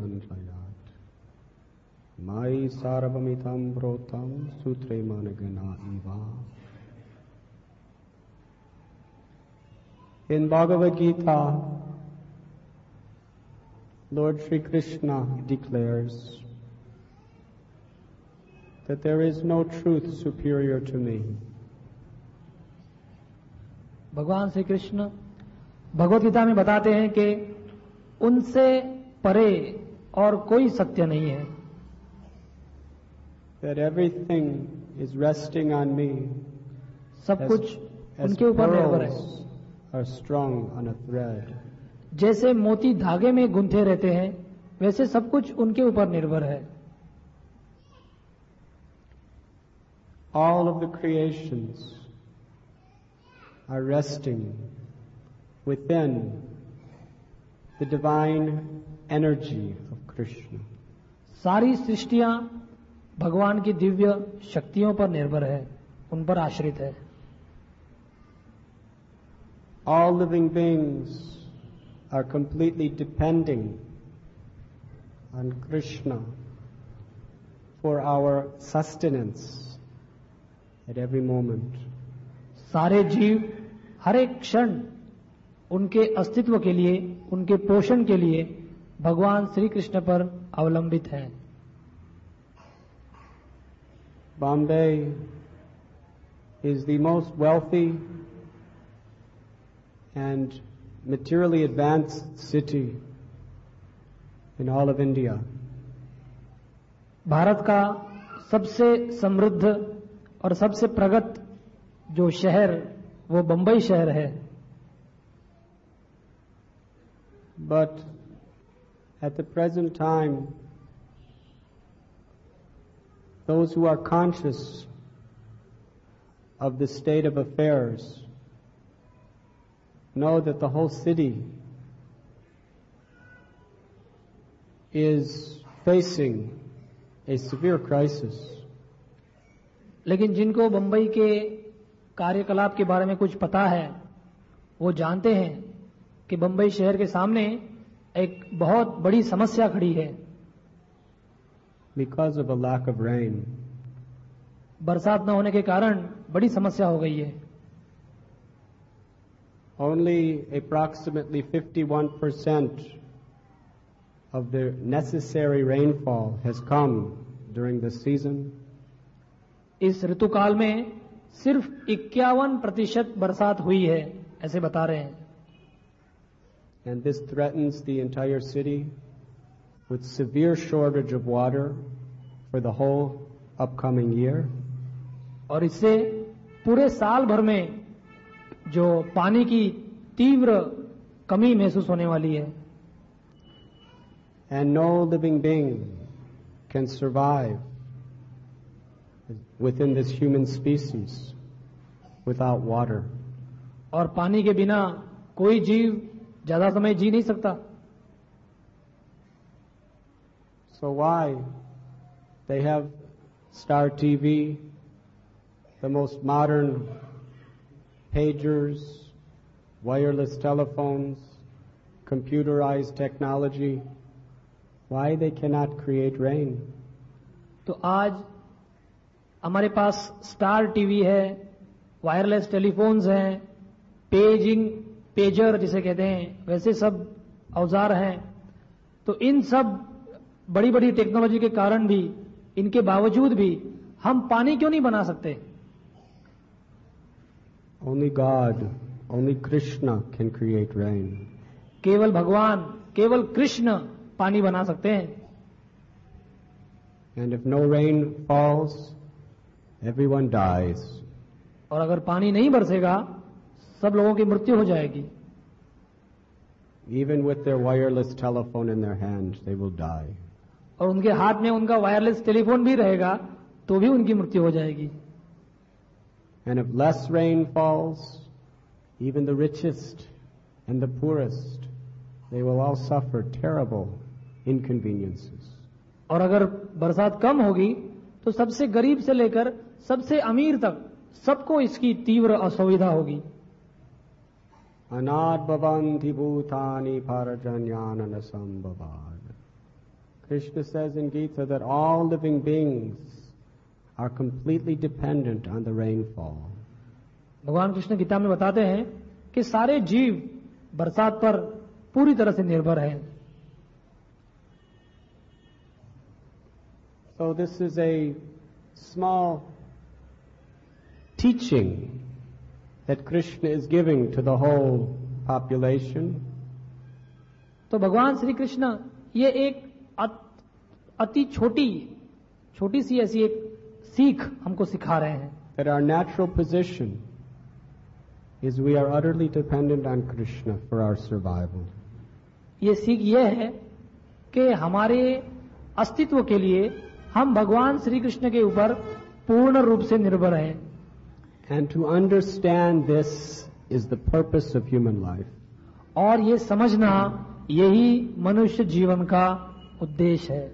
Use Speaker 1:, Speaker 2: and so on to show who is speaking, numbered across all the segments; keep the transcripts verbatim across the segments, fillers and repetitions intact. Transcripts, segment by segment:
Speaker 1: Mai sarvamitam protam sutre managana eva. In Bhagavad Gita, Lord Sri Krishna declares that there is no truth superior to me.
Speaker 2: भगवान श्री कृष्ण भगवद गीता में बताते हैं कि उनसे परे और कोई सत्य नहीं है.
Speaker 1: That everything is resting on me.
Speaker 2: सब कुछ उनके ऊपर निर्भर है.
Speaker 1: Are strung on a thread.
Speaker 2: जैसे मोती धागे में गुंथे रहते हैं वैसे सब कुछ उनके ऊपर निर्भर है.
Speaker 1: All of the creations are resting within the divine energy of Krishna.
Speaker 2: सारी सृष्टियां भगवान की दिव्य शक्तियों पर निर्भर है, उन पर आश्रित है.
Speaker 1: All living beings are completely depending on Krishna for our sustenance at every moment.
Speaker 2: सारे जीव हर एक क्षण उनके अस्तित्व के लिए, उनके पोषण के लिए भगवान श्री कृष्ण पर अवलंबित हैं.
Speaker 1: Bombay is the most wealthy and materially advanced city in all of India.
Speaker 2: Bharat का सबसे समृद्ध और सबसे प्रगत जो शहर वो बंबई शहर है.
Speaker 1: But at the present time, those who are conscious of the state of affairs know that the whole city is facing a severe crisis.
Speaker 2: लेकिन जिनको बंबई के कार्यकलाप के बारे में कुछ पता है वो जानते हैं कि बंबई शहर के सामने एक बहुत बड़ी समस्या खड़ी है.
Speaker 1: Because of a lack of rain.
Speaker 2: बरसात न होने के कारण बड़ी समस्या हो गई है.
Speaker 1: Only approximately fifty-one percent of the necessary rainfall has come during this season.
Speaker 2: इस ऋतुकाल में सिर्फ इक्यावन प्रतिशत बरसात हुई है ऐसे बता रहे हैं.
Speaker 1: And this threatens the entire city with severe shortage of water for the whole upcoming year.
Speaker 2: और इससे पूरे साल भर में जो पानी की तीव्र कमी महसूस होने वाली है.
Speaker 1: And no living being can survive within this human species without water.
Speaker 2: और पानी के बिना कोई जीव ज्यादा समय जी नहीं सकता.
Speaker 1: So why they have Star T V, the most modern pagers, wireless telephones, computerized technology, why they cannot create rain?
Speaker 2: तो आज हमारे पास स्टार टीवी है, वायरलेस टेलीफोन्स हैं, पेजिंग पेजर जिसे कहते हैं वैसे सब औजार हैं. तो इन सब बड़ी बड़ी टेक्नोलॉजी के कारण भी, इनके बावजूद भी हम पानी क्यों नहीं बना सकते?
Speaker 1: Only God, only Krishna can create rain.
Speaker 2: केवल भगवान, केवल कृष्ण पानी बना सकते हैं.
Speaker 1: And if no rain falls, everyone dies.
Speaker 2: और अगर पानी नहीं बरसेगा सब लोगों की मृत्यु हो जाएगी.
Speaker 1: Even with their wireless telephone in their hand, they will die.
Speaker 2: और उनके हाथ में उनका वायरलेस टेलीफोन भी रहेगा तो भी उनकी मृत्यु हो जाएगी.
Speaker 1: And if less rain falls, even the richest and the poorest, they will all suffer terrible inconveniences.
Speaker 2: और अगर बरसात कम होगी तो सबसे गरीब से लेकर सबसे अमीर तक सबको इसकी तीव्र असुविधा होगी.
Speaker 1: Anad bhavanti bhutani parajanyanana sambhavad. Krishna says in Gita that all living beings are completely dependent on the rainfall.
Speaker 2: भगवान कृष्ण गीता में बताते हैं कि सारे जीव बरसात पर पूरी तरह से निर्भर हैं.
Speaker 1: So this is a small teaching that Krishna is giving to the whole population.
Speaker 2: तो भगवान श्री कृष्ण ये एक अति छोटी छोटी सी ऐसी एक सीख हमको सिखा रहे हैं.
Speaker 1: That our natural position is we are utterly dependent on Krishna for our survival.
Speaker 2: ये सीख ये है कि हमारे अस्तित्व के लिए हम भगवान श्री कृष्ण के ऊपर पूर्ण रूप से निर्भर हैं.
Speaker 1: And to understand this is the purpose of human life.
Speaker 2: और ये समझना यही मनुष्य जीवन का उद्देश्य है.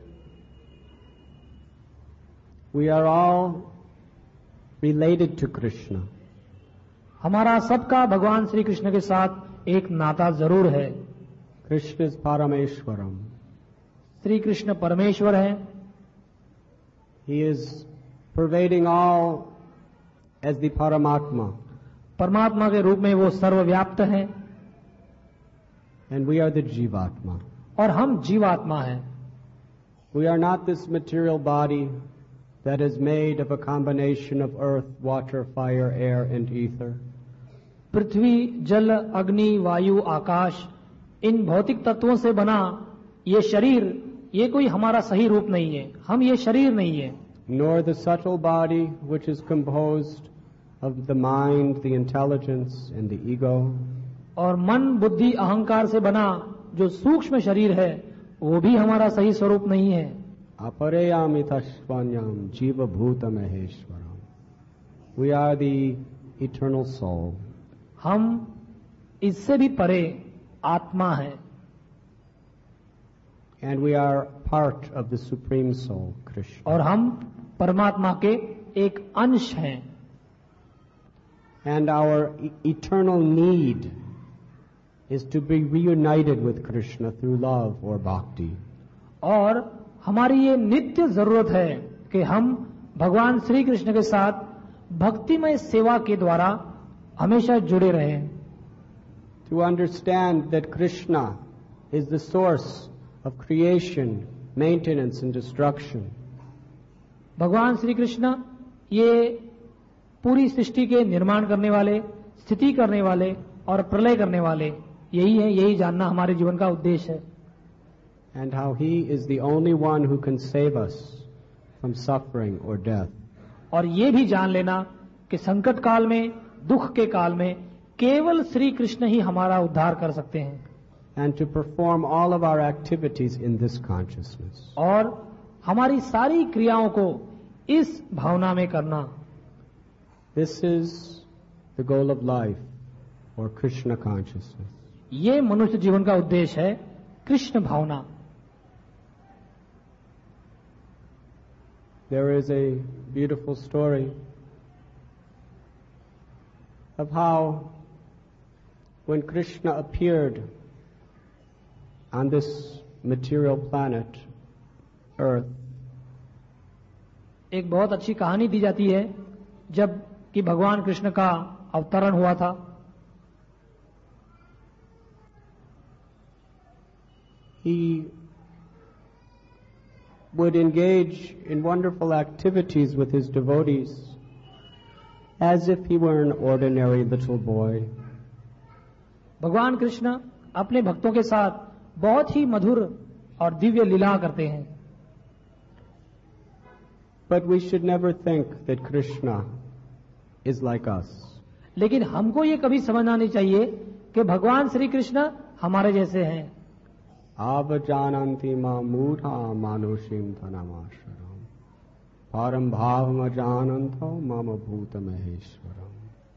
Speaker 1: We are all related to Krishna.
Speaker 2: हमारा सबका भगवान श्री कृष्ण के साथ एक नाता जरूर है.
Speaker 1: Krishna is Parameshwaram.
Speaker 2: Shri Krishna परमेश्वर हैं.
Speaker 1: He is pervading all as the Paramatma.
Speaker 2: परमात्मा के रूप में वो सर्वव्याप्त हैं.
Speaker 1: And we are the Jivatma.
Speaker 2: और हम जीवात्मा हैं.
Speaker 1: We are not this material body that is made of a combination of earth, water, fire, air, and ether.
Speaker 2: पृथ्वी, जल, अग्नि, वायु, आकाश, इन भौतिक तत्वों से बना ये शरीर, ये कोई हमारा सही रूप नहीं है. हम ये शरीर नहीं है.
Speaker 1: Nor the subtle body which is composed of the mind, the intelligence, and the ego.
Speaker 2: और मन, बुद्धि, अहंकार से बना जो सूक्ष्म शरीर है वो भी हमारा सही स्वरूप नहीं है.
Speaker 1: Apareyamitasvanyam jiva bhuta maheshwaram. We are the eternal soul.
Speaker 2: हम इससे भी परे आत्मा है.
Speaker 1: And we are part of the supreme soul, Krishna.
Speaker 2: और हम परमात्मा के एक अंश हैं.
Speaker 1: And our e- eternal need is to be reunited with Krishna through love or bhakti.
Speaker 2: और हमारी ये नित्य जरूरत है कि हम भगवान श्री कृष्ण के साथ भक्तिमय सेवा के द्वारा हमेशा जुड़े रहें.
Speaker 1: To understand that Krishna is the source of creation, maintenance and destruction.
Speaker 2: भगवान श्री कृष्ण ये पूरी सृष्टि के निर्माण करने वाले, स्थिति करने वाले और प्रलय करने वाले यही है. यही जानना हमारे जीवन का उद्देश्य है.
Speaker 1: And how he is the only one who can save us from suffering or death.
Speaker 2: और ये भी जान लेना कि संकट काल में, दुख के काल में केवल श्री कृष्ण ही हमारा उद्धार कर सकते हैं.
Speaker 1: And to perform all of our activities in this consciousness.
Speaker 2: और हमारी सारी क्रियाओं को इस भावना में करना.
Speaker 1: This is the goal of life, or Krishna consciousness.
Speaker 2: ये मनुष्य जीवन का उद्देश्य है, कृष्ण भावना.
Speaker 1: There is a beautiful story of how when Krishna appeared on this material planet, Earth,
Speaker 2: एक बहुत अच्छी कहानी दी जाती है जब कि भगवान कृष्ण का अवतरण हुआ था.
Speaker 1: he would engage in wonderful activities with his devotees as if he were an ordinary little boy.
Speaker 2: भगवान कृष्ण अपने भक्तों के साथ बहुत ही मधुर और दिव्य लीला करते हैं.
Speaker 1: But we should never think that Krishna is like us.
Speaker 2: लेकिन हमको ये कभी समझना नहीं चाहिए कि भगवान श्री कृष्ण हमारे जैसे हैं.
Speaker 1: Avajananti ma mudha manushim dhanamashvaram param bhavam ajananto mama bhuta maheshwaram.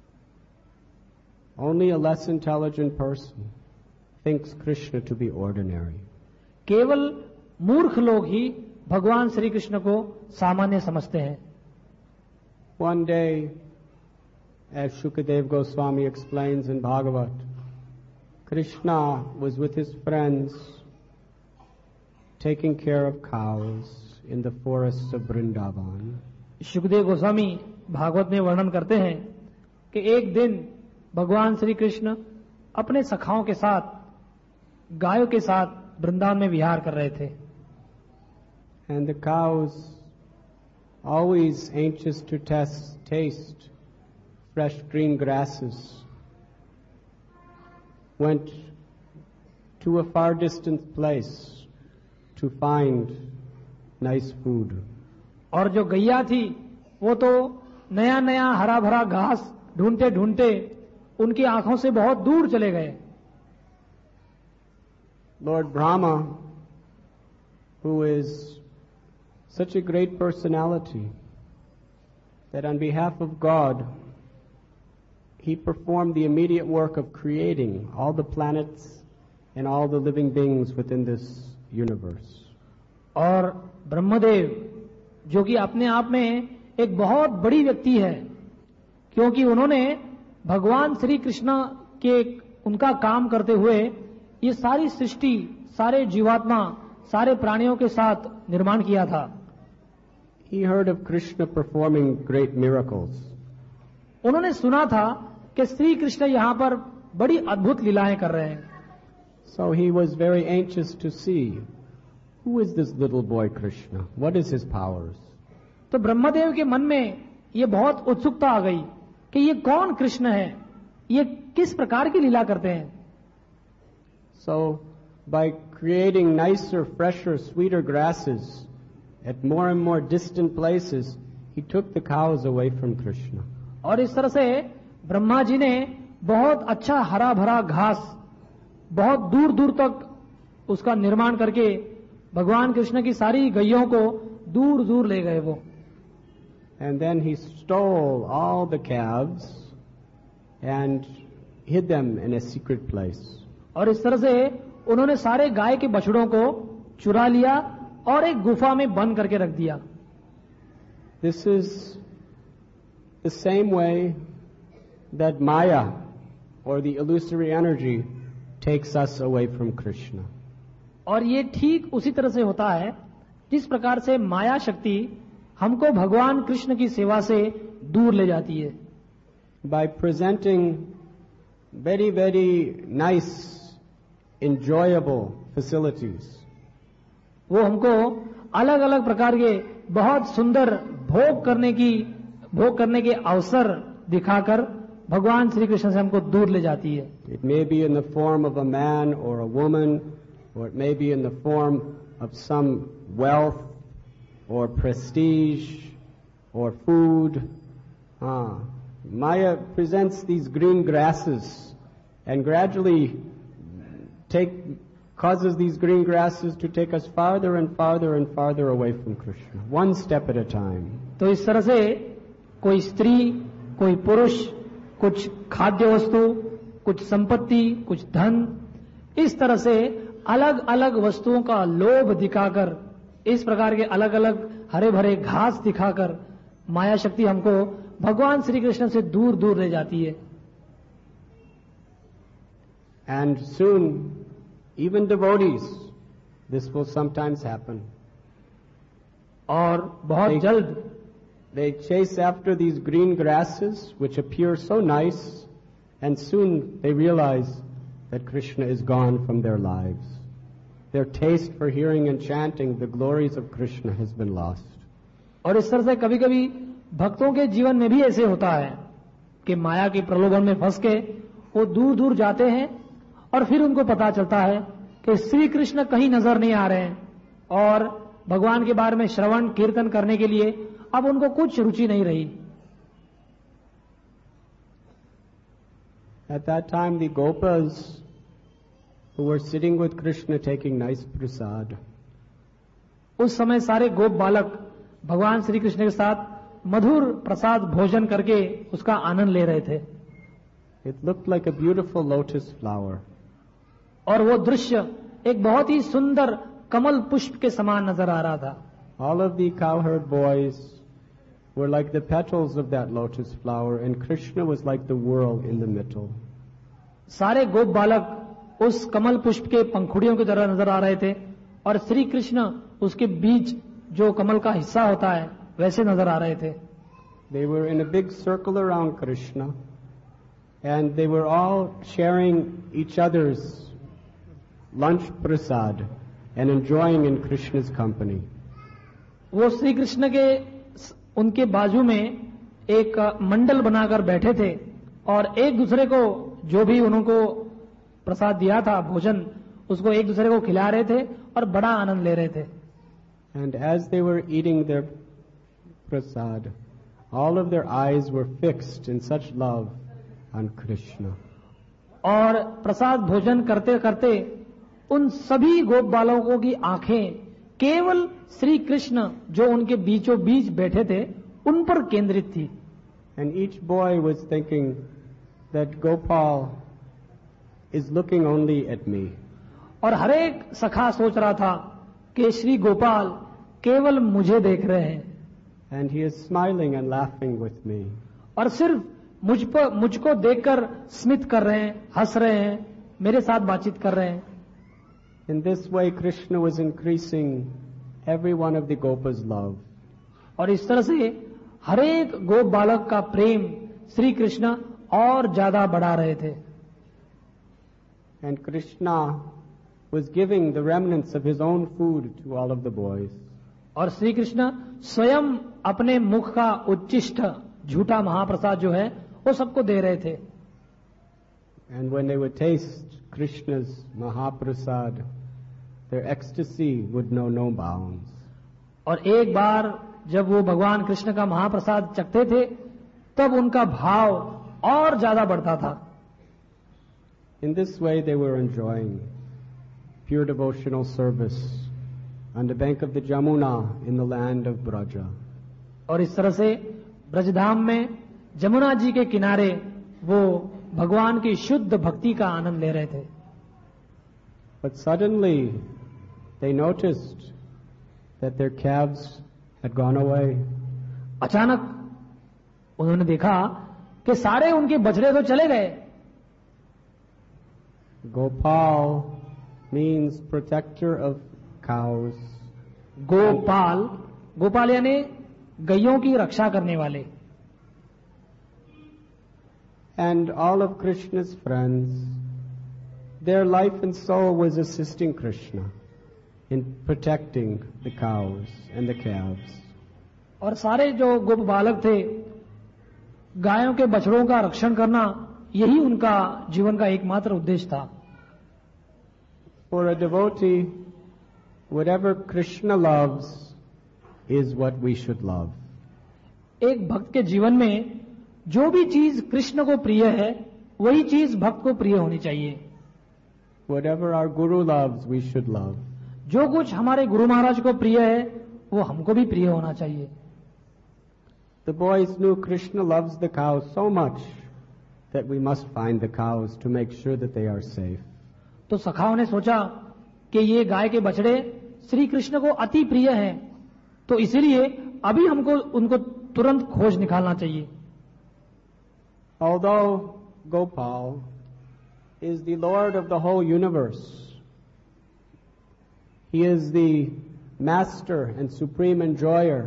Speaker 1: Only a less intelligent person thinks Krishna to be ordinary.
Speaker 2: केवल मूर्ख लोग ही भगवान श्री कृष्ण को सामान्य समझते हैं.
Speaker 1: One day, as Shukadev Goswami explains in Bhagavat, Krishna was with his friends taking care of cows in the forests of Vrindavan.
Speaker 2: Shukdev Goswami Bhagavat में वर्णन करते हैं कि एक दिन भगवान श्री कृष्ण अपने सखाओं के साथ गायों के साथ वृंदावन में विहार कर रहे थे.
Speaker 1: And the cows, always anxious to test, taste fresh green grasses, went to a far distant place to find nice food.
Speaker 2: और जो गैया थी वो तो नया नया हरा भरा घास ढूंढते ढूंढते उनकी आंखों से बहुत दूर चले गए.
Speaker 1: Lord Brahma, who is such a great personality that on behalf of God he performed the immediate work of creating all the planets and all the living beings within this universe.
Speaker 2: और ब्रह्मदेव जो कि अपने आप में एक बहुत बड़ी व्यक्ति है, क्योंकि उन्होंने भगवान श्री कृष्ण के उनका काम करते हुए ये सारी सृष्टि, सारे जीवात्मा, सारे प्राणियों के साथ निर्माण किया था.
Speaker 1: He heard of Krishna performing great miracles.
Speaker 2: उन्होंने सुना था कि श्री कृष्ण यहाँ पर बड़ी अद्भुत लीलाएं कर रहे हैं.
Speaker 1: So he was very anxious to see who is this little boy Krishna? What is his powers?
Speaker 2: तो ब्रह्मदेव के मन में ये बहुत उत्सुकता आ गई कि ये कौन कृष्ण है, ये किस प्रकार की लीला करते हैं.
Speaker 1: So by creating nicer, fresher, sweeter grasses at more and more distant places, he took the cows away from Krishna.
Speaker 2: और इस तरह से ब्रह्मा जी ने बहुत अच्छा हरा भरा घास बहुत दूर दूर तक उसका निर्माण करके भगवान कृष्ण की सारी गैयों को दूर दूर ले गए वो.
Speaker 1: And then he stole all the calves and hid them in a secret place.
Speaker 2: और इस तरह से उन्होंने सारे गाय के बछड़ों को चुरा लिया और एक गुफा में बंद करके रख दिया.
Speaker 1: This is the same way that Maya, or the illusory energy, takes us away from Krishna.
Speaker 2: और ये ठीक उसी तरह से होता है जिस प्रकार से माया शक्ति हमको भगवान कृष्ण की सेवा से दूर ले जाती है.
Speaker 1: By presenting very very nice, enjoyable facilities,
Speaker 2: वो हमको अलग अलग प्रकार के बहुत सुंदर भोग करने की भोग करने के अवसर दिखाकर भगवान श्री कृष्ण से हमको दूर ले जाती है.
Speaker 1: It may be in the form of a man or a woman, or it may be in the form of some wealth or prestige or food. Ah, Maya presents these green grasses and gradually take causes these green grasses to take us farther and farther and farther away from Krishna, one step at a time.
Speaker 2: तो इस तरह से कोई स्त्री, कोई पुरुष, कुछ खाद्य वस्तु, कुछ संपत्ति, कुछ धन, इस तरह से अलग अलग वस्तुओं का लोभ दिखाकर, इस प्रकार के अलग अलग हरे भरे घास दिखाकर माया शक्ति हमको भगवान श्री कृष्ण से दूर दूर ले जाती है.
Speaker 1: And soon, even devotees, this will sometimes happen.
Speaker 2: और बहुत
Speaker 1: They-
Speaker 2: जल्द
Speaker 1: They chase after these green grasses, which appear so nice, and soon they realize that Krishna is gone from their lives. Their taste for hearing and chanting the glories of Krishna has been lost.
Speaker 2: और इस तरह से कभी कभी भक्तों के जीवन में भी ऐसे होता है कि माया के प्रलोभन में फंस के वो दूर दूर जाते हैं और फिर उनको पता चलता है कि श्री कृष्ण कहीं नजर नहीं आ रहे हैं और भगवान के बारे में श्रवण कीर्तन करने के लिए अब उनको कुछ रुचि नहीं रही.
Speaker 1: At that time, the gopas who were sitting with Krishna taking nice prasad,
Speaker 2: उस समय सारे गोप बालक भगवान श्री कृष्ण के साथ मधुर प्रसाद भोजन करके उसका आनंद ले रहे थे.
Speaker 1: it looked like a beautiful lotus flower.
Speaker 2: और वो दृश्य एक बहुत ही सुंदर कमल पुष्प के समान नजर आ रहा था.
Speaker 1: All of the cowherd boys were like the petals of that lotus flower, and Krishna was like the world in the middle.
Speaker 2: सारे गोप बालक उस कमल पुष्प के पंखुड़ियों की तरह नजर आ रहे थे और श्री कृष्ण उसके बीच जो कमल का हिस्सा होता है वैसे नजर आ रहे थे.
Speaker 1: They were in a big circle around Krishna, and they were all sharing each other's lunch prasad and enjoying in Krishna's company.
Speaker 2: वो श्री कृष्ण के उनके बाजू में एक मंडल बनाकर बैठे थे और एक दूसरे को जो भी उनको प्रसाद दिया था भोजन उसको एक दूसरे को खिला रहे थे और बड़ा आनंद ले रहे थे.
Speaker 1: And as they were eating their prasad, all of their eyes were fixed in such love on Krishna.
Speaker 2: और प्रसाद भोजन करते करते उन सभी गोप बालकों की आंखें केवल श्री कृष्ण जो उनके बीचों बीच बैठे थे उन पर केंद्रित थी.
Speaker 1: And each boy was thinking that Gopal is looking only at me.
Speaker 2: और हर एक सखा सोच रहा था कि श्री गोपाल केवल मुझे देख रहे हैं.
Speaker 1: And he is smiling and laughing with me.
Speaker 2: और सिर्फ मुझ पर मुझको देखकर स्मित कर रहे हैं, हंस रहे हैं, मेरे साथ बातचीत कर रहे हैं.
Speaker 1: In this way, Krishna was increasing every one of the Gopas' love.
Speaker 2: और इस तरह से हर एक गोप बालक का प्रेम श्री कृष्ण और ज्यादा बढ़ा रहे थे.
Speaker 1: And Krishna was giving the remnants of his own food to all of the boys.
Speaker 2: और श्री कृष्ण स्वयं अपने मुख का उच्चिष्ट झूठा महाप्रसाद जो है वो सबको दे रहे थे.
Speaker 1: And when they would taste Krishna's Mahaprasad, their ecstasy would know no bounds.
Speaker 2: और एक बार जब वो भगवान कृष्ण का महाप्रसाद चखते थे तब उनका भाव और ज्यादा बढ़ता था.
Speaker 1: In this way they were enjoying pure devotional service on the bank of the Jamuna in the land of Braja.
Speaker 2: और इस तरह से ब्रजधाम में जमुना जी के किनारे वो भगवान की शुद्ध भक्ति का आनंद ले रहे थे.
Speaker 1: But suddenly they noticed that their calves had gone away.
Speaker 2: अचानक उन्होंने देखा कि सारे उनके बछड़े तो चले गए.
Speaker 1: Gopal means protector of cows.
Speaker 2: Gopal Gopal यानी गैयों की रक्षा करने वाले.
Speaker 1: And all of Krishna's friends, their life and soul was assisting Krishna in protecting the cows and the calves.
Speaker 2: और सारे जो गोप बालक थे गायों के बछड़ों का रक्षण करना यही उनका जीवन का एकमात्र उद्देश्य था.
Speaker 1: For a devotee, whatever Krishna loves is what we should love.
Speaker 2: एक भक्त के जीवन में जो भी चीज कृष्ण को प्रिय है वही चीज भक्त को प्रिय होनी चाहिए.
Speaker 1: Whatever our Guru loves, we should love.
Speaker 2: जो कुछ हमारे गुरु महाराज को प्रिय है वो हमको भी प्रिय होना चाहिए.
Speaker 1: The boys knew Krishna loves the cows so much that we must find the cows to make sure that they are safe.
Speaker 2: तो सखाओं ने सोचा कि ये गाय के बछड़े श्री कृष्ण को अति प्रिय हैं, तो इसीलिए अभी हमको उनको तुरंत खोज निकालना चाहिए.
Speaker 1: Although Gopal is the Lord of the whole universe, he is the master and supreme enjoyer,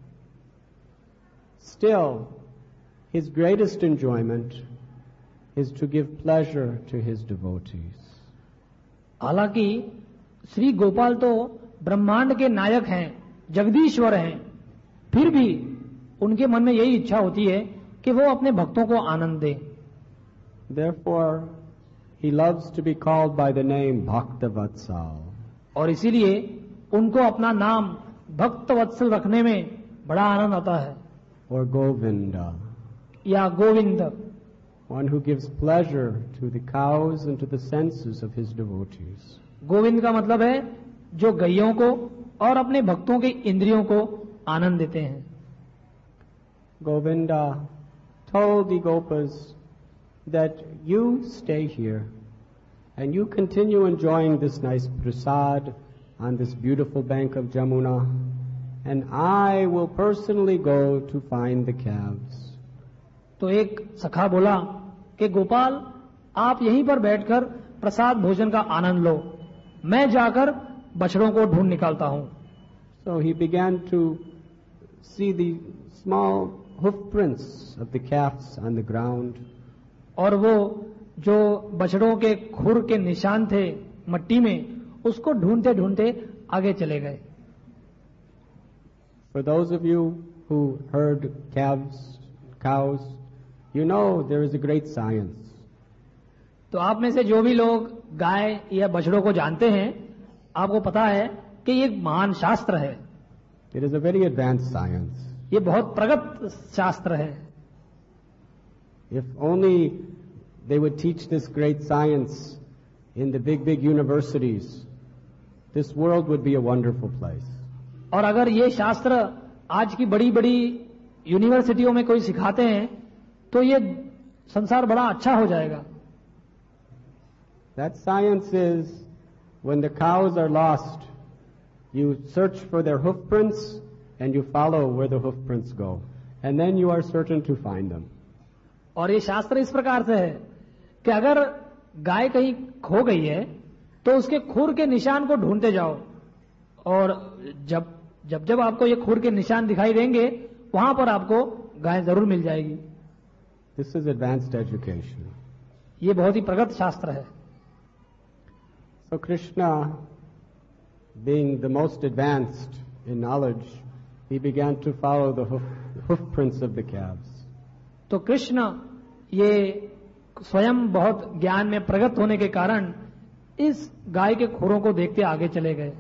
Speaker 1: still his greatest enjoyment is to give pleasure to his devotees.
Speaker 2: हालांकि श्री गोपाल तो ब्रह्मांड के नायक हैं, जगदीश्वर हैं, फिर भी उनके मन में यही इच्छा होती है कि वो अपने भक्तों को आनंद दे.
Speaker 1: Therefore, he loves to be called by the name Bhaktavatsal.
Speaker 2: और इसीलिए उनको अपना नाम भक्त वत्सल रखने में बड़ा आनंद आता है.
Speaker 1: Or Govinda.
Speaker 2: या Govind.
Speaker 1: One who gives pleasure to the cows and to the senses of his devotees.
Speaker 2: Govind का मतलब है जो गैयों को और अपने भक्तों के इंद्रियों को आनंद देते हैं.
Speaker 1: Govinda told the Gopas that you stay here and you continue enjoying this nice prasad on this beautiful bank of Jamuna, and I will personally go to find the calves.
Speaker 2: तो एक सखा बोला कि गोपाल आप यहीं पर बैठकर प्रसाद भोजन का आनंद लो, मैं जाकर बछड़ों को ढूंढ निकालता हूं।
Speaker 1: So he began to see the small hoof prints of the calves on the ground.
Speaker 2: और वो जो बछड़ों के खुर के निशान थे मट्टी में, उसको ढूंढते ढूंढते आगे चले गए।
Speaker 1: For those of you who herd calves, cows, you know there is a great science.
Speaker 2: तो आप में से जो भी लोग गाय या बछड़ों को जानते हैं, आपको पता है कि ये एक महान शास्त्र है।
Speaker 1: It is a very advanced science.
Speaker 2: ये बहुत प्रगत शास्त्र है।
Speaker 1: If only they would teach this great science in the big, big universities, this world would be a wonderful place.
Speaker 2: और अगर ये शास्त्र आज की बड़ी बड़ी यूनिवर्सिटियों में कोई सिखाते हैं, तो ये संसार बड़ा अच्छा हो जाएगा।
Speaker 1: That science is when the cows are lost, you search for their hoof prints and you follow where the hoof prints go, and then you are certain to find them.
Speaker 2: और ये शास्त्र इस प्रकार से है कि अगर गाय कहीं खो गई है तो उसके खुर के निशान को ढूंढते जाओ, और जब जब जब आपको ये खुर के निशान दिखाई देंगे, वहां पर आपको गाय जरूर मिल जाएगी।
Speaker 1: This is advanced education.
Speaker 2: ये बहुत ही प्रगत शास्त्र है।
Speaker 1: So Krishna, being the most advanced in knowledge, he began to follow the hoof, hoof prints of the calves.
Speaker 2: तो कृष्ण ये स्वयं बहुत ज्ञान में प्रगत होने के कारण इस गाय के खुरों को देखते आगे चले गए।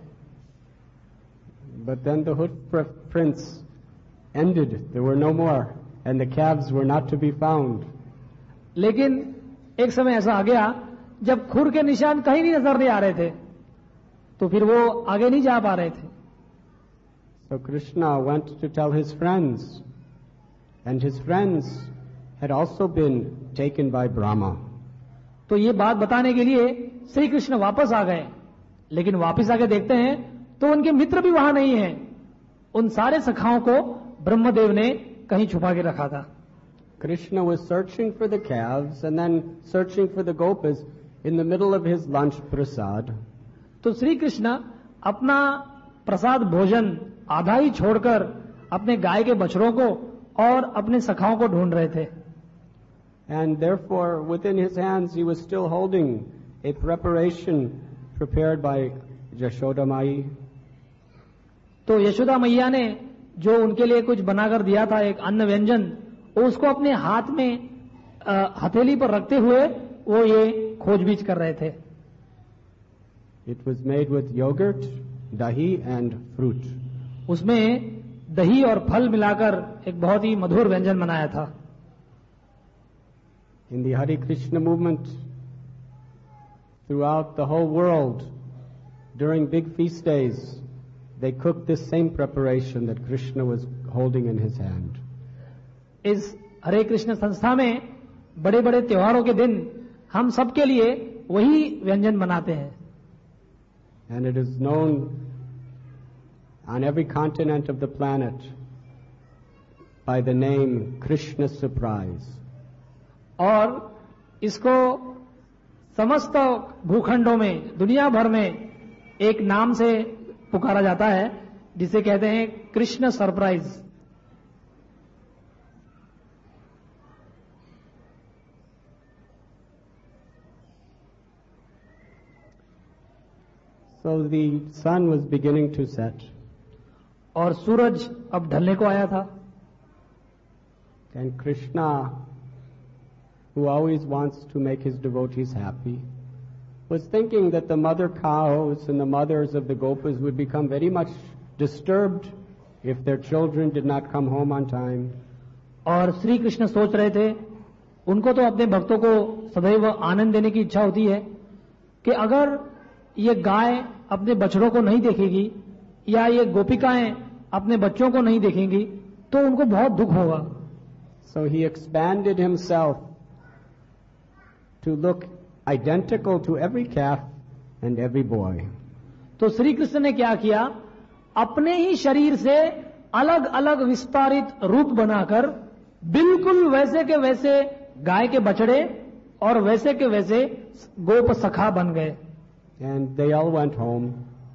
Speaker 1: But then the hoof prints ended. There were no more, and the calves were not to be found.
Speaker 2: लेकिन एक समय ऐसा आ गया जब खुर के निशान कहीं भी नजर नहीं आ रहे थे, तो फिर वो आगे नहीं जा पा रहे थे।
Speaker 1: So Krishna went to tell his friends, and his friends had also been taken by Brahma.
Speaker 2: तो ये बात बताने के लिए श्री कृष्ण वापस आ गए, लेकिन वापस आके देखते हैं तो उनके मित्र भी वहां नहीं हैं। उन सारे सखाओं को ब्रह्मदेव ने कहीं छुपा के रखा था।
Speaker 1: Krishna was searching for the calves and then searching for the gopas in the middle of his lunch prasad.
Speaker 2: तो श्री कृष्ण अपना प्रसाद भोजन आधा ही छोड़कर अपने गाय के बछड़ों को और अपने सखाओं को ढूंढ रहे थे।
Speaker 1: And therefore, within his hands, he was still holding a preparation prepared by Yashoda Mai.
Speaker 2: तो यशोदा मैया ने जो उनके लिए कुछ बनाकर दिया था, एक अन्न व्यंजन, उसको अपने हाथ में हथेली पर रखते हुए वो ये खोजबीज कर रहे थे।
Speaker 1: It was made with yogurt, dahi and fruit.
Speaker 2: उसमें दही और फल मिलाकर एक बहुत ही मधुर व्यंजन बनाया था।
Speaker 1: In the Hare Krishna movement, throughout the whole world, during big feast days, they cooked this same preparation that Krishna was holding in his hand.
Speaker 2: इस हरे कृष्ण संस्था में बड़े बड़े त्योहारों के दिन हम सबके लिए वही व्यंजन बनाते हैं।
Speaker 1: And it is known on every continent of the planet by the name Krishna Surprise.
Speaker 2: और इसको समस्त भूखंडों में, दुनिया भर में एक नाम से पुकारा जाता है, जिसे कहते हैं Krishna surprise.
Speaker 1: So the sun was beginning to set.
Speaker 2: और सूरज अब ढलने को आया था।
Speaker 1: And Krishna, who always wants to make his devotees happy, was thinking that the mother cows and the mothers of the gopas would become very much disturbed if their children did not come home on time.
Speaker 2: और श्री कृष्ण सोच रहे थे, उनको तो अपने भक्तों को सदैव आनंद देने की इच्छा होती है, कि अगर ये गाय अपने बछड़ों को नहीं देखेगी या ये गोपिकाएं अपने बच्चों को नहीं देखेंगी तो उनको बहुत दुख होगा।
Speaker 1: So he expanded himself to look identical to every calf and every boy.
Speaker 2: तो श्री कृष्ण ने क्या किया, अपने ही शरीर से अलग अलग विस्तारित रूप बनाकर बिल्कुल वैसे के वैसे गाय के बछड़े और वैसे के वैसे गोप सखा बन गए।
Speaker 1: And they all went home.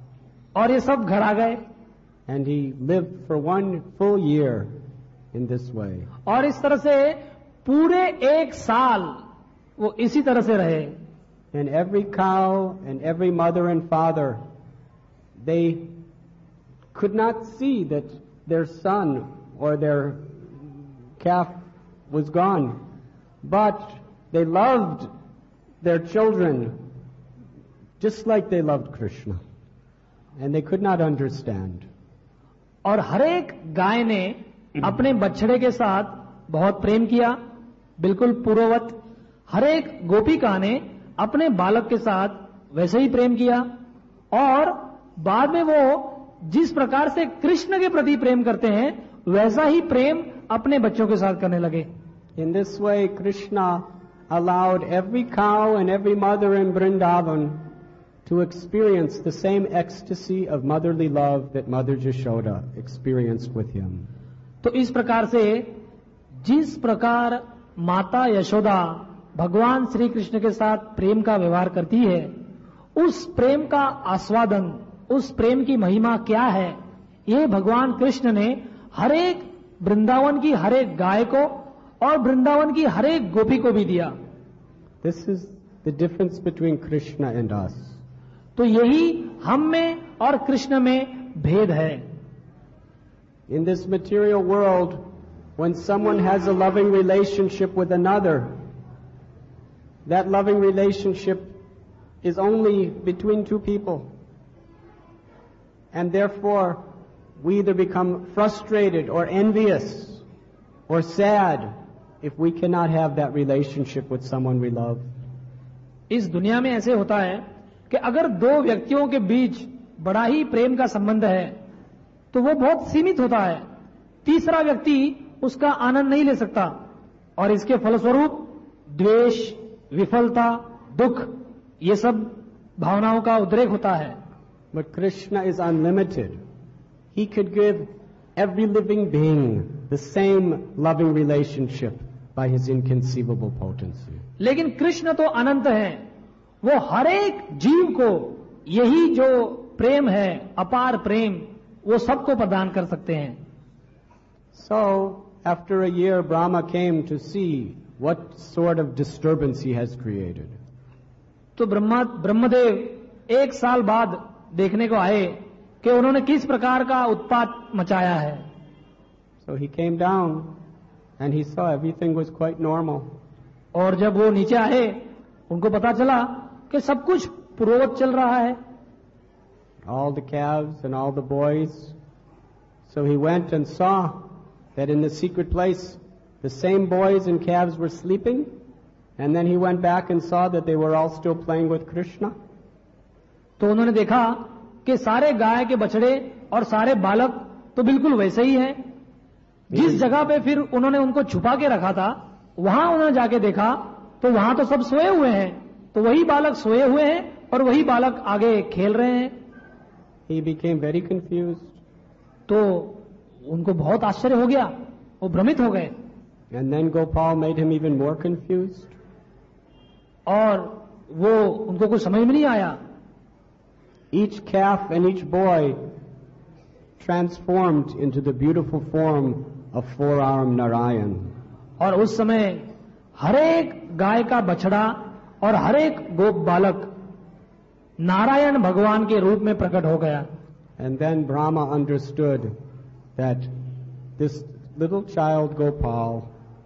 Speaker 2: और ये सब घर आ गए.
Speaker 1: And he lived for one full year in this way.
Speaker 2: और इस तरह से पूरे एक साल वो इसी तरह से रहे.
Speaker 1: And every cow and every mother and father, they could not see that their son or their calf was gone, but they loved their children just like they loved Krishna, and they could not understand.
Speaker 2: और हर एक गाय ने अपने बछड़े के साथ बहुत प्रेम किया, बिल्कुल पूर्ववत. हर एक गोपिका ने अपने बालक के साथ वैसे ही प्रेम किया, और बाद में वो जिस प्रकार से कृष्ण के प्रति प्रेम करते हैं वैसा ही प्रेम अपने बच्चों के साथ करने लगे.
Speaker 1: In this way, Krishna allowed every cow and every mother in Vrindavan to experience the same ecstasy of motherly love that Mother Yashoda experienced with him.
Speaker 2: तो इस प्रकार से जिस प्रकार माता यशोदा भगवान श्री कृष्ण के साथ प्रेम का व्यवहार करती है, उस प्रेम का आस्वादन, उस प्रेम की महिमा क्या है, ये भगवान कृष्ण ने हर एक वृंदावन की हर एक गाय को और वृंदावन की हर एक गोपी को भी दिया.
Speaker 1: This is the difference between Krishna and us.
Speaker 2: तो यही हम में और कृष्ण में भेद है.
Speaker 1: In this material world, when someone has a loving relationship with another, that loving relationship is only between two people. And therefore, we either become frustrated or envious or sad if we cannot have that relationship with someone we love.
Speaker 2: इस दुनिया में ऐसे होता है कि अगर दो व्यक्तियों के बीच बड़ा ही प्रेम का संबंध है तो वो बहुत सीमित होता है. तीसरा व्यक्ति उसका आनंद नहीं ले सकता, और इसके फलस्वरूप द्वेष, विफलता, दुख, ये सब भावनाओं का उद्रेक होता है.
Speaker 1: But Krishna is unlimited. He could give every living being the same loving relationship by his inconceivable potency.
Speaker 2: लेकिन कृष्ण तो अनंत है, वो हर एक जीव को यही जो प्रेम है, अपार प्रेम, वो सबको प्रदान कर सकते हैं.
Speaker 1: So, after a year, Brahma came to see what sort of disturbance he has created.
Speaker 2: तो ब्रह्मा ब्रह्मदेव एक साल बाद देखने को आए कि उन्होंने किस प्रकार का उत्पात मचाया है.
Speaker 1: So he came down and he saw everything was quite normal.
Speaker 2: और जब वो नीचे आए उनको पता चला कि सब कुछ पूर्ववत चल रहा है.
Speaker 1: All the calves and all the boys. So he went and saw that in the secret place the same boys and calves were sleeping, and then he went back and saw that they were all still playing with Krishna.
Speaker 2: तो उन्होंने देखा कि सारे गाय के बछड़े और सारे बालक तो बिल्कुल वैसे ही हैं. जिस जगह पे फिर उन्होंने उनको छुपा के रखा था वहां उन्होंने जाके देखा तो वहां तो सब सोए हुए हैं, तो वही बालक सोए हुए हैं और वही बालक आगे खेल रहे हैं.
Speaker 1: He became very confused.
Speaker 2: तो उनको बहुत आश्चर्य हो गया, वो भ्रमित हो गए.
Speaker 1: And then Gopal made him even more confused.
Speaker 2: और वो उनको कुछ समझ में नहीं आया.
Speaker 1: Each calf and each boy transformed into the beautiful form of four-armed Narayan.
Speaker 2: और उस समय हर एक गाय का बछड़ा और हर एक गोप बालक नारायण भगवान के रूप में प्रकट हो गया.
Speaker 1: And then Brahma understood that this little child Gopal,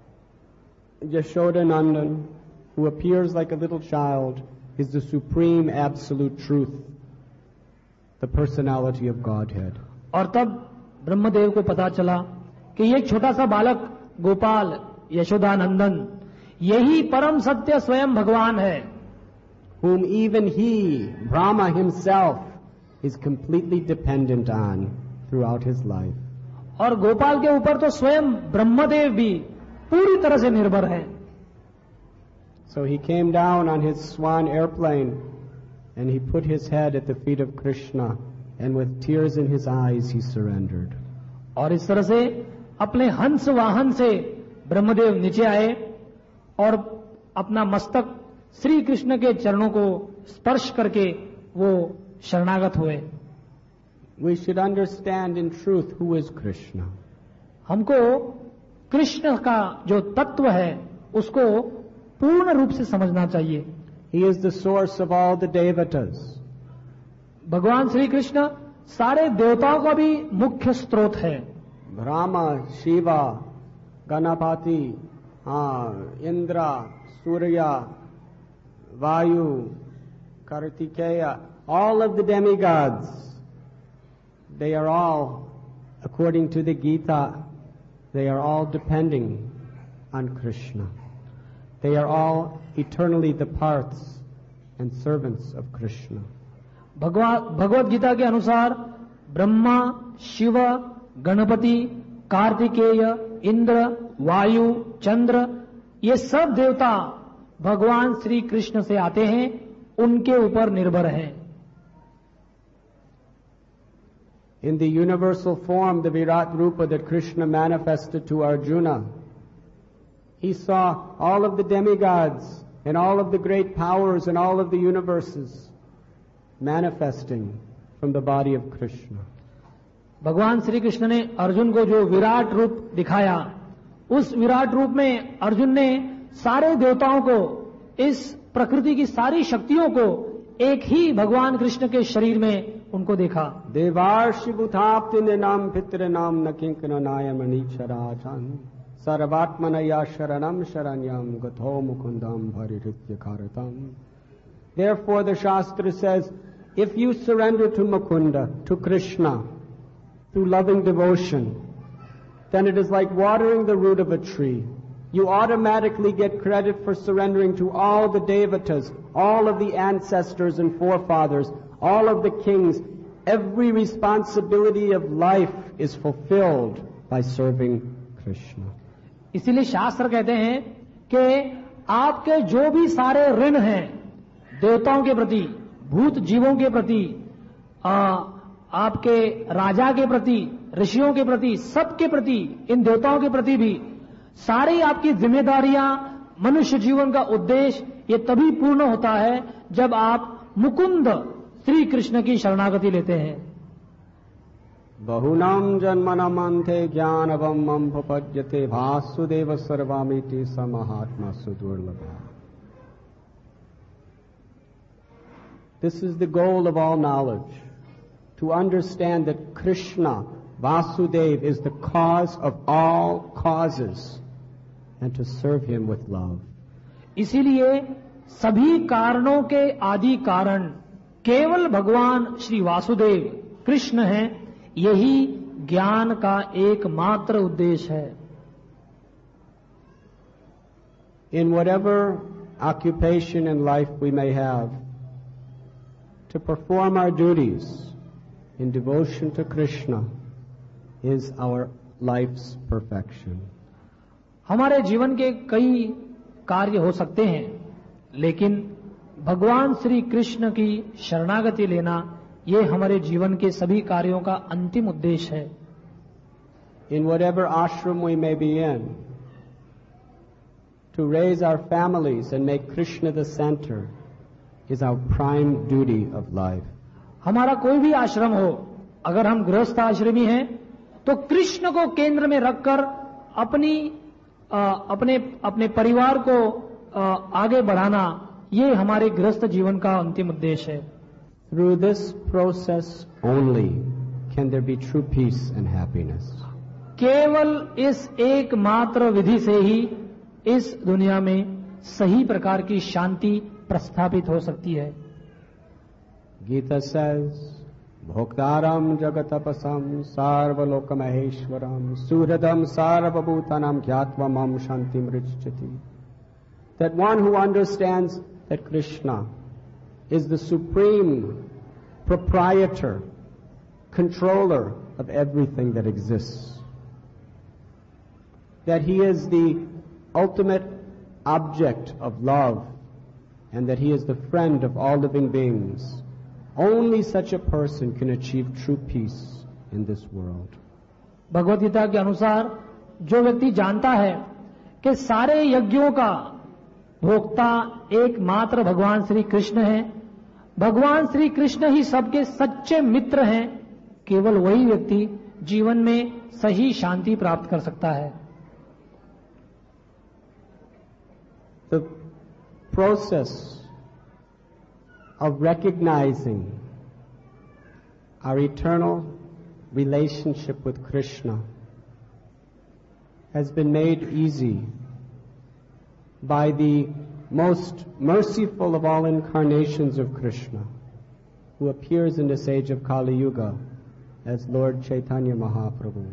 Speaker 1: Yashoda Nandan, who appears like a little child, is the supreme absolute truth, the personality of Godhead.
Speaker 2: और तब ब्रह्मदेव को पता चला कि ये छोटा सा बालक गोपाल यशोदा नंदन यही परम सत्य स्वयं भगवान है.
Speaker 1: Whom even he, Brahma himself, is completely dependent on throughout his life.
Speaker 2: और गोपाल के ऊपर तो स्वयं ब्रह्मदेव भी पूरी तरह से निर्भर है.
Speaker 1: So he came down on his swan airplane and he put his head at the feet of Krishna, and with tears in his eyes he surrendered.
Speaker 2: और इस तरह से अपने हंस वाहन से ब्रह्मदेव नीचे आए और अपना मस्तक श्री कृष्ण के चरणों को स्पर्श करके वो शरणागत हुए.
Speaker 1: we should understand in truth who is Krishna.
Speaker 2: हमको कृष्ण का जो तत्व है उसको पूर्ण रूप से समझना चाहिए.
Speaker 1: He is the source of all the devatas.
Speaker 2: भगवान श्री कृष्ण सारे देवताओं का भी मुख्य स्रोत है.
Speaker 1: Brahma, Shiva, Ganapati, हाँ, Indra, Surya, Vayu, Kartikeya, all of the demigods, they are all, according to the Gita, they are all depending on Krishna. They are all eternally the parts and servants of Krishna.
Speaker 2: Bhagavad Gita के अनुसार ब्रह्मा, शिव, गणपति, कार्तिकेय, इंद्र, वायु, चंद्र, ये सब देवता भगवान श्री कृष्ण से आते हैं, उनके ऊपर निर्भर हैं.
Speaker 1: In the universal form, the Virat Rupa that Krishna manifested to Arjuna, he saw all of the demigods and all of the great powers and all of the universes manifesting from the body of Krishna.
Speaker 2: भगवान श्री कृष्ण ने अर्जुन को जो विराट रूप दिखाया, उस विराट रूप में अर्जुन ने सारे देवताओं को, इस प्रकृति की सारी शक्तियों को एक ही भगवान कृष्ण के शरीर में उनको देखा.
Speaker 1: देवार्षि बुधाप्ति नाम पितृ नाम न किंकन नायम नीचराजन सर्वात्मनया शरणम शरण्यम गतो Mukundan भरिरित्य कारतम. Therefore the Shastra says, if you surrender to Mukunda, to Krishna, through loving devotion, then it is like watering the root of a tree. You automatically get credit for surrendering to all the devatas, all of the ancestors and forefathers, all of the kings. Every responsibility of life is fulfilled by serving Krishna.
Speaker 2: इसीलिए शास्त्र कहते हैं कि आपके जो भी सारे ऋण हैं देवताओं के प्रति, भूत जीवों के प्रति, आ, आपके राजा के प्रति, ऋषियों के प्रति, सबके प्रति, इन देवताओं के प्रति भी सारी आपकी जिम्मेदारियां, मनुष्य जीवन का उद्देश्य ये तभी पूर्ण होता है जब आप मुकुंद श्री कृष्ण की शरणागति लेते हैं.
Speaker 1: बहुनाम जन्मनाम अंते ज्ञानवम मम भुपज्यते वासुदेव सर्वामिति स महात्मा सुदुर्लभः. This is the goal of all knowledge, to understand that Krishna, Vasudeva, is the cause of all causes, and to serve him with love.
Speaker 2: इसीलिए सभी कारणों के आदि कारण केवल भगवान श्री वासुदेव कृष्ण हैं, यही ज्ञान का एकमात्र उद्देश्य है.
Speaker 1: In whatever occupation in life we may have, to perform our duties in devotion to Krishna is our life's perfection.
Speaker 2: हमारे जीवन के कई कार्य हो सकते हैं, लेकिन भगवान श्री कृष्ण की शरणागति लेना ये हमारे जीवन के सभी कार्यों का अंतिम उद्देश्य है.
Speaker 1: In whatever ashram we may be in, to raise our families and make Krishna the center is our prime duty of life.
Speaker 2: हमारा कोई भी आश्रम हो, अगर हम गृहस्थ आश्रमी हैं तो कृष्ण को केंद्र में रखकर अपनी आ, अपने अपने परिवार को आ, आगे बढ़ाना, ये हमारे गृहस्थ जीवन का अंतिम उद्देश्य है.
Speaker 1: Through this process only can there be true peace and happiness.
Speaker 2: केवल इस एकमात्र विधि से ही इस दुनिया में सही प्रकार की शांति प्रस्थापित हो सकती है.
Speaker 1: Gita says, Bhoktaram jagatapasam sarvalokamaheeshwaram suhradam sarvabhutanam gyatva mam shantim richchati. That one who understands that Krishna is the supreme proprietor, controller of everything that exists, that he is the ultimate object of love, and that he is the friend of all living beings. Only such a person can achieve true peace in this world.
Speaker 2: Bhagavad Gita के अनुसार जो व्यक्ति जानता है कि सारे यज्ञों का भोक्ता एकमात्र भगवान श्री कृष्ण हैं, भगवान श्री कृष्ण ही सबके सच्चे मित्र हैं, केवल वही व्यक्ति जीवन में सही शांति प्राप्त कर सकता है।
Speaker 1: The process of recognizing our eternal relationship with Krishna has been made easy by the most merciful of all incarnations of Krishna, who appears in this age of Kali Yuga as Lord Chaitanya Mahaprabhu.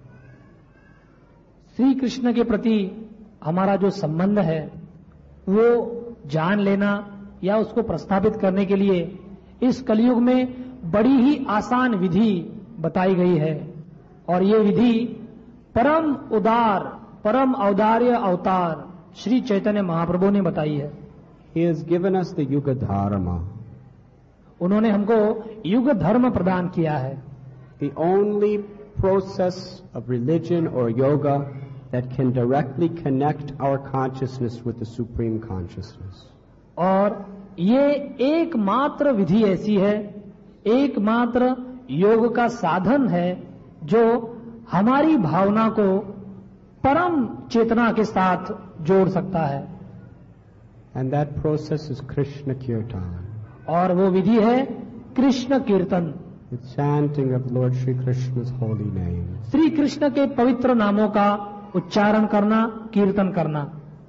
Speaker 2: Shri Krishna के प्रति हमारा जो संबंध है वो जान लेना या उसको प्रस्थापित करने के लिए इस कलयुग में बड़ी ही आसान विधि बताई गई है, और ये विधि परम उदार परम औदार्य अवतार श्री चैतन्य महाप्रभु ने बताई है।
Speaker 1: He has given us the Yuga Dharma.
Speaker 2: उन्होंने हमको युग धर्म प्रदान किया है।
Speaker 1: The only process of religion or yoga that can directly connect our consciousness with the Supreme Consciousness.
Speaker 2: और ये एकमात्र विधि ऐसी है, एकमात्र योग का साधन है जो हमारी भावना को परम चेतना के साथ जोड़ सकता है।
Speaker 1: And that process is Krishna Kirtan.
Speaker 2: और वो विधि है कृष्ण कीर्तन,
Speaker 1: The chanting of Lord Shri Krishna's holy name.
Speaker 2: Shri Krishna के पवित्र नामों का उच्चारण करना, कीर्तन करना।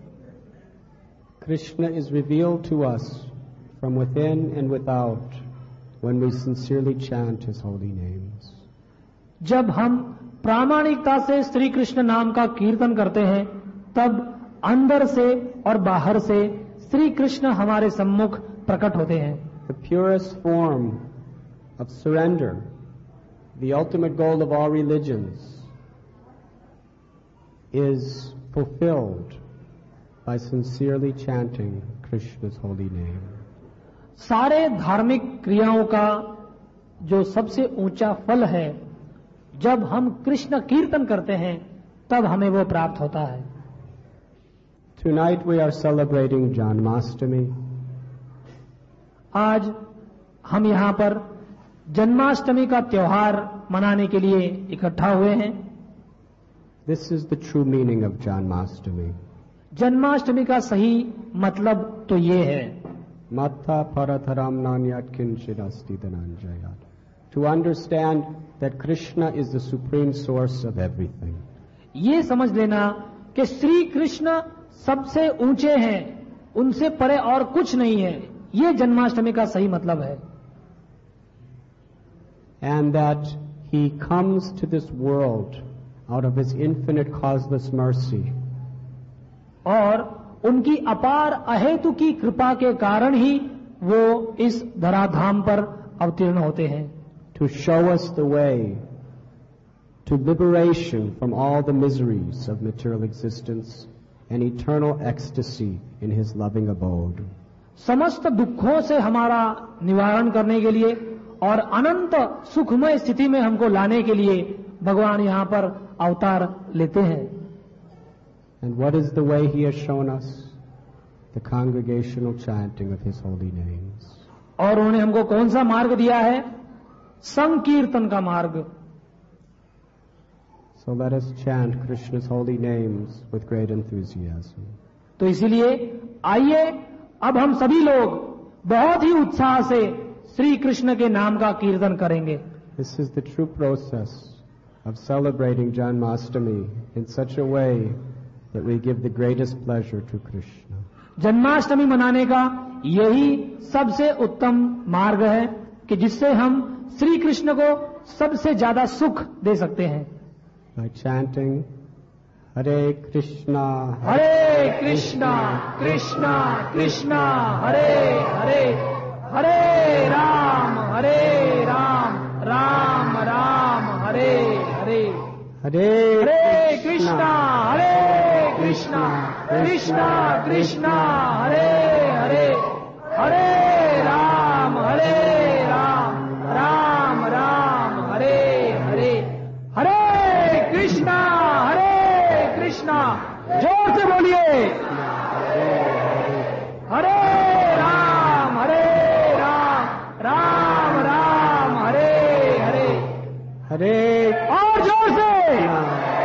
Speaker 1: Krishna is revealed to us from within and without when we sincerely chant His holy names.
Speaker 2: जब हम प्रामाणिकता से श्री कृष्ण नाम का कीर्तन करते हैं तब अंदर से और बाहर से श्री कृष्ण हमारे सम्मुख प्रकट होते हैं।
Speaker 1: The purest form of surrender, the ultimate goal of all religions, is fulfilled by sincerely chanting Krishna's holy name.
Speaker 2: सारे धार्मिक क्रियाओं का जो सबसे ऊंचा फल है, जब हम कृष्ण कीर्तन करते हैं तब हमें वो प्राप्त होता है।
Speaker 1: Tonight we are celebrating Janmashtami.
Speaker 2: आज हम यहाँ पर जन्माष्टमी का त्योहार मनाने के लिए इकट्ठा हुए हैं।
Speaker 1: This is the true meaning of Janmashtami.
Speaker 2: Janmashtami का सही मतलब तो ये है,
Speaker 1: Matha paratharam nanyat kinchid asti dhananjayat. To understand that Krishna is the supreme source of everything.
Speaker 2: ये समझ लेना कि श्री कृष्ण सबसे ऊंचे हैं, उनसे परे और कुछ नहीं है, ये जन्माष्टमी का सही मतलब है।
Speaker 1: And that He comes to this world out of His infinite causeless mercy.
Speaker 2: और उनकी अपार अहेतु की कृपा के कारण ही वो इस धराधाम पर अवतीर्ण होते हैं।
Speaker 1: To show us the way to liberation from all the miseries of material existence and eternal ecstasy in His loving abode.
Speaker 2: समस्त दुखों से हमारा निवारण करने के लिए और अनंत सुखमय स्थिति में हमको लाने के लिए भगवान यहाँ पर अवतार लेते हैं।
Speaker 1: And what is the way He has shown us? The congregational chanting of His holy names.
Speaker 2: और उन्होंने हमको कौन सा मार्ग दिया है? संकीर्तन का मार्ग।
Speaker 1: So let us chant Krishna's holy names with great enthusiasm.
Speaker 2: तो इसीलिए आइए अब हम सभी लोग बहुत ही उत्साह से श्री कृष्ण के नाम का कीर्तन करेंगे।
Speaker 1: This is the true process of celebrating Janmashtami in such a way that we give the greatest pleasure to Krishna.
Speaker 2: Janmashtami मनाने का यही सबसे उत्तम मार्ग है कि जिससे हम श्री कृष्ण को सबसे ज्यादा सुख दे सकते हैं।
Speaker 1: By chanting Hare Krishna,
Speaker 2: Hare Krishna Krishna Krishna Hare Hare, Hare Ram Hare Ram Ram Ram Hare Hare,
Speaker 1: Hare
Speaker 2: हरे कृष्णा हरे कृष्णा कृष्णा कृष्णा हरे हरे, हरे राम हरे राम राम राम हरे हरे, हरे कृष्णा हरे कृष्णा, जोर से बोलिए, हरे राम हरे राम राम राम हरे हरे,
Speaker 1: हरे
Speaker 2: और जोर से
Speaker 1: कृष्णा